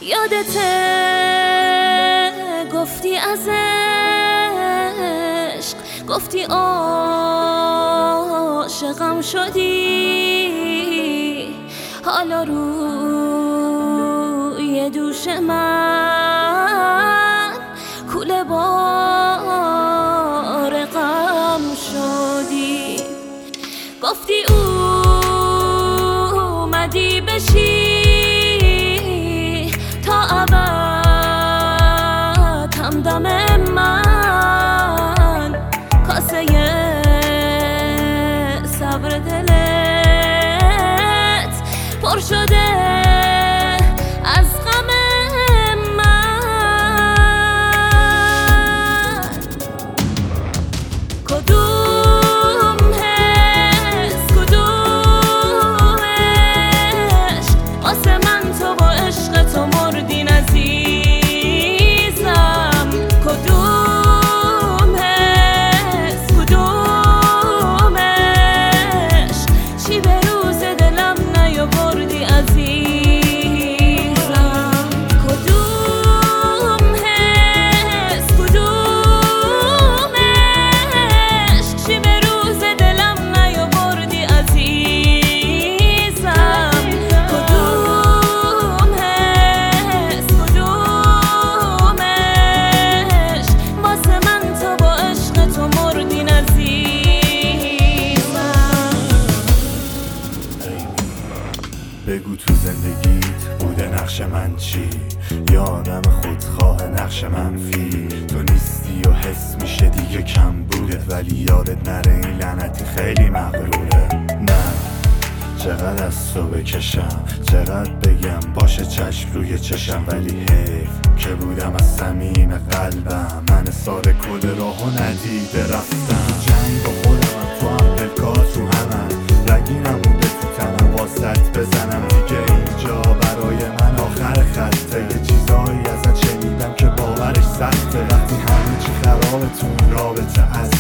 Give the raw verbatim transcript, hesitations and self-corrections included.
یادته گفتی از عشق، گفتی عاشقم شدی، حالا روی دوش من کوله بار غم شدی. گفتی اومدی بشی تا ابد همدم من، کاسه صبر دلت پر شده از غم من. کدوم حس کدوم عشق واسه من تو با عشق تو مردین عزیزم. کدوم حس کدوم عشق چی به روز دلم نیاوردی عزیزم. کدوم حس کدوم عشق چی به روز دلم نیاوردی عزیزم. کدوم حس کدوم عشق واسه من تو با عشق تو مردین عزیزم. بگو تو زندگیت بوده نقش من چی؟ یا آدم خودخواه نقش منفی؟ تو نیستی و حس میشه دیگه کم بودت، ولی یادت نره این لعنتی خیلی مغروره. نه چقدر از تو بکشم، چقدر بگم باشه چشم روی چشم، ولی حیف که بودم از صمیم قلبم من ساره کل راهو ندیده رفتم. جنگ با خودم تو هم پلکار تو همم، رنگینم بوده تو تنم واسط بزنم دیگه اینجا برای من آخر خطه. یه چیزایی ازت شنیدم که باورش سخته، وقتی همه چی خرابه تو این رابطه از